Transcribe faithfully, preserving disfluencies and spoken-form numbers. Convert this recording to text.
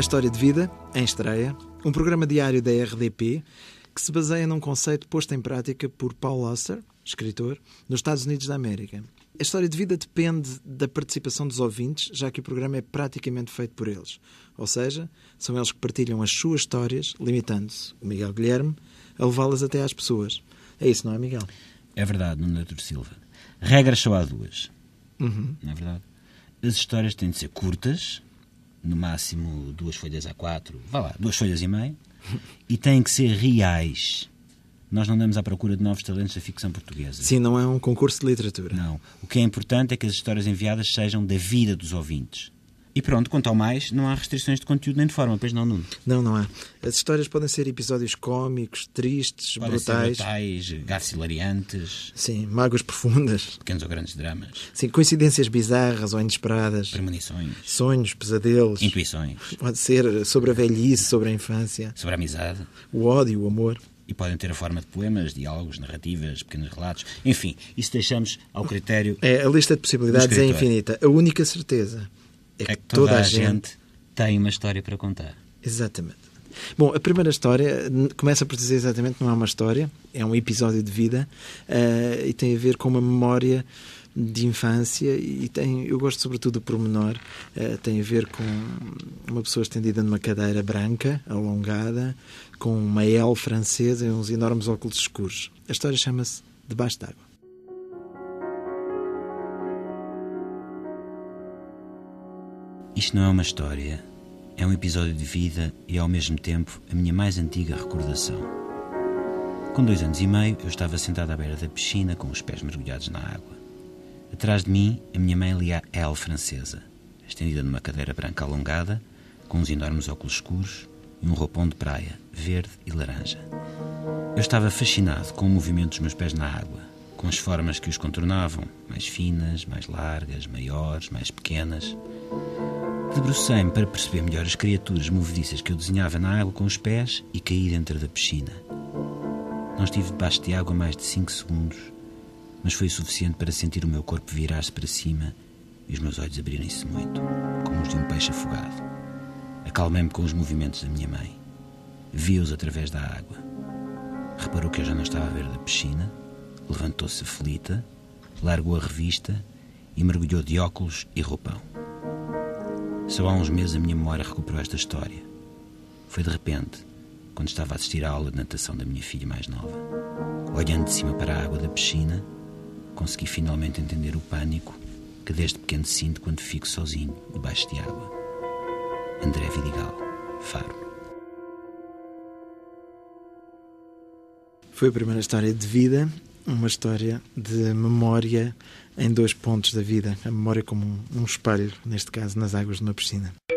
História de Vida, em estreia, um programa diário da R D P que se baseia num conceito posto em prática por Paul Auster, escritor, nos Estados Unidos da América. A História de Vida depende da participação dos ouvintes, já que o programa é praticamente feito por eles. Ou seja, são eles que partilham as suas histórias, limitando-se, o Miguel Guilherme, a levá-las até às pessoas. É isso, não é, Miguel? É verdade, Nuno Doutor Silva. Regras só há duas. Uhum. Não é verdade? As histórias têm de ser curtas, no máximo duas folhas a quatro, vá lá, duas folhas e meia, e têm que ser reais. Nós não andamos à procura de novos talentos da ficção portuguesa. Sim, não é um concurso de literatura. Não. O que é importante é que as histórias enviadas sejam da vida dos ouvintes. E pronto, quanto ao mais, não há restrições de conteúdo nem de forma, pois não, Nuno? Não, não há. As histórias podem ser episódios cómicos, tristes, Podem brutais. ser brutais, gafes hilariantes. Sim, mágoas profundas. Pequenos ou grandes dramas. Sim, coincidências bizarras ou inesperadas. Premonições. Sonhos, pesadelos. Intuições. Pode ser sobre a velhice, sobre a infância. Sobre a amizade. O ódio, o amor. E podem ter a forma de poemas, diálogos, narrativas, pequenos relatos. Enfim, isso deixamos ao critério. É, a lista de possibilidades é infinita. A única certeza é que, é que toda, toda a gente... gente tem uma história para contar. Exatamente. Bom, a primeira história começa por dizer exatamente, não é uma história, é um episódio de vida uh, e tem a ver com uma memória de infância e tem, eu gosto sobretudo do pormenor, uh, tem a ver com uma pessoa estendida numa cadeira branca, alongada, com uma L francesa e uns enormes óculos escuros. A história chama-se Debaixo d'Água. Isto não é uma história, é um episódio de vida e, ao mesmo tempo, a minha mais antiga recordação. Com dois anos e meio, eu estava sentado à beira da piscina, com os pés mergulhados na água. Atrás de mim, a minha mãe lia a L francesa, estendida numa cadeira branca alongada, com uns enormes óculos escuros e um roupão de praia, verde e laranja. Eu estava fascinado com o movimento dos meus pés na água, com as formas que os contornavam, mais finas, mais largas, maiores, mais pequenas. Debrucei-me para perceber melhor as criaturas movediças que eu desenhava na água com os pés e caí dentro da piscina. Não estive debaixo de água mais de cinco segundos, mas foi o suficiente para sentir o meu corpo virar-se para cima e os meus olhos abrirem-se muito, como os de um peixe afogado. Acalmei-me com os movimentos da minha mãe. Vi-os através da água. Reparou que eu já não estava à beira da piscina, levantou-se aflita, largou a revista e mergulhou de óculos e roupão. Só há uns meses a minha memória recuperou esta história. Foi de repente, quando estava a assistir à aula de natação da minha filha mais nova. Olhando de cima para a água da piscina, consegui finalmente entender o pânico que desde pequeno sinto quando fico sozinho debaixo de água. André Vidigal, Faro. Foi a primeira história de vida, uma história de memória em dois pontos da vida. A memória como um, um espelho, neste caso, nas águas de uma piscina.